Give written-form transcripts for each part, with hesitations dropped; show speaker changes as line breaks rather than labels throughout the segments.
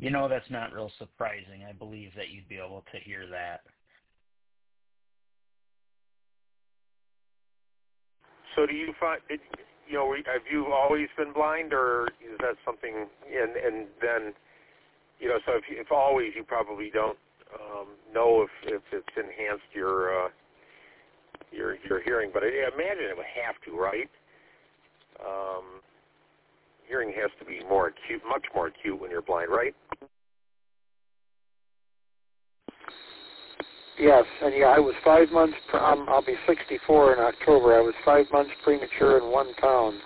That's not real surprising. I believe that you'd be able to hear that.
So do you find, have you always been blind, or is that something, and then, so if always, you probably don't know if it's enhanced your hearing, but I imagine it would have to, right? Hearing has to be more acute, much more acute when you're blind, right?
Yes, and I was 5 months, I'll be 64 in October. I was 5 months premature and 1 pound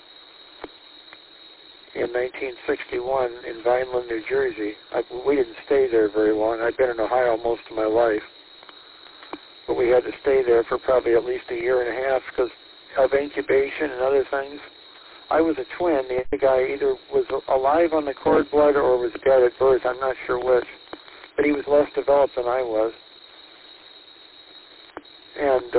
in 1961 in Vineland, New Jersey. We didn't stay there very long. I'd been in Ohio most of my life. But we had to stay there for probably at least a year and a half because of incubation and other things. I was a twin. The other guy either was alive on the cord blood or was dead at birth. I'm not sure which. But he was less developed than I was. And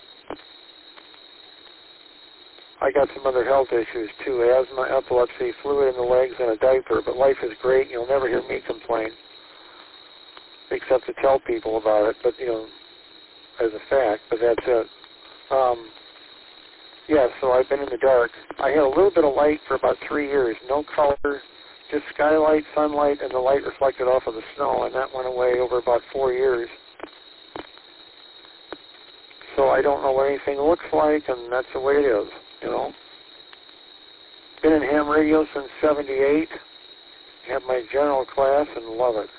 I got some other health issues too, asthma, epilepsy, fluid in the legs, and a diaper. But life is great. You'll never hear me complain, except to tell people about it. But, as a fact, but that's it. So I've been in the dark. I had a little bit of light for about 3 years. No color, just skylight, sunlight, and the light reflected off of the snow, and that went away over about 4 years. So I don't know what anything looks like, and that's the way it is, Been in ham radio since '78. Have my general class and love it.